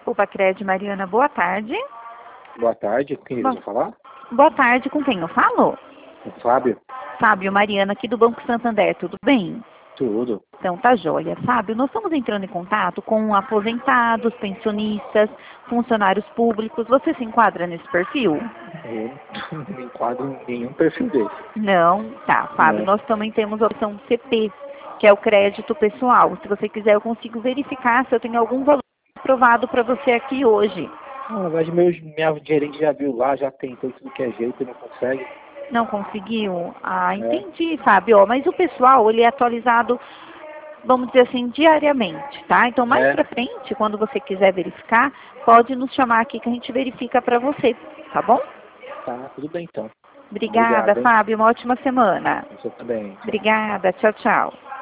Desculpa, Cred Mariana, boa tarde. Boa tarde, com quem deseja falar? Boa tarde, com quem eu falo? Com o Fábio? Fábio Mariana, aqui do Banco Santander, tudo bem? Tudo. Então, tá joia. Fábio, nós estamos entrando em contato com aposentados, pensionistas, funcionários públicos. Você se enquadra nesse perfil? Eu não me enquadro em nenhum perfil desse. Não? Tá, Fábio, Não. nós também temos a opção CP, que é o crédito pessoal. Se você quiser, eu consigo verificar se eu tenho algum valor aprovado para você aqui hoje. Na verdade, minha gerente já viu lá, já tentou tudo que é jeito e não consegue. Não conseguiu? Ah, entendi, Fábio. Ó, mas o pessoal, ele é atualizado, vamos dizer assim, diariamente, tá? Então, mais pra frente, quando você quiser verificar, pode nos chamar aqui que a gente verifica pra você, tá bom? Tá, tudo bem então. Obrigada, Obrigado, hein? Fábio. Uma ótima semana. Você também. Tchau. Obrigada. Tchau, tchau.